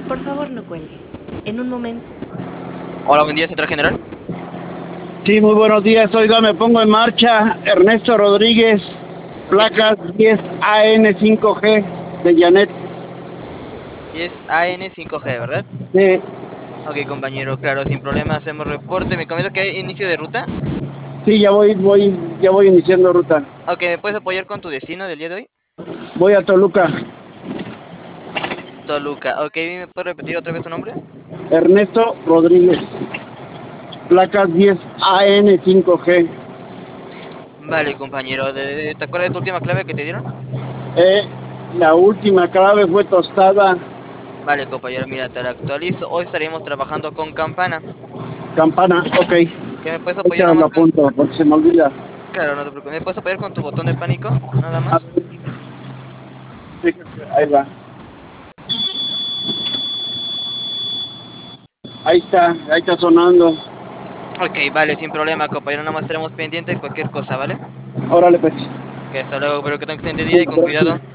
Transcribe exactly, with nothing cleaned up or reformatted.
Por favor, no cuelgue. En un momento. Hola, buen día, central general. Sí, muy buenos días. Oiga, me pongo en marcha. Ernesto Rodríguez, placas diez A N cinco G de Janet. diez A N cinco G, ¿verdad? Sí, Ok, compañero, claro, sin problema, hacemos reporte. ¿Me comento que hay inicio de ruta? sí, ya voy, voy, ya voy iniciando ruta. Ok, ¿me puedes apoyar con tu destino del día de hoy? Voy a Toluca. Toluca. Ok, ¿me puedes repetir otra vez tu nombre? Ernesto Rodríguez, placas diez A N cinco G. Vale, compañero, ¿de- ¿te acuerdas de tu última clave que te dieron? Eh, la última clave fue tostada. Vale, compañero, mira, te la actualizo. Hoy estaremos trabajando con campana. Campana, ok. ¿Qué me puedes apoyar Ahorita lo nomás con...? apunto porque se me olvida. Claro, no te preocupes. ¿Me puedes apoyar con tu botón de pánico? Nada Ah, más. sí, ahí va. Ahí está, ahí está sonando. Ok, vale, sin problema, compañero, nada más estaremos pendientes de cualquier cosa, ¿vale? Órale, pues. Que hasta luego, espero que tengas un excelente día Sí, y con gracias. cuidado.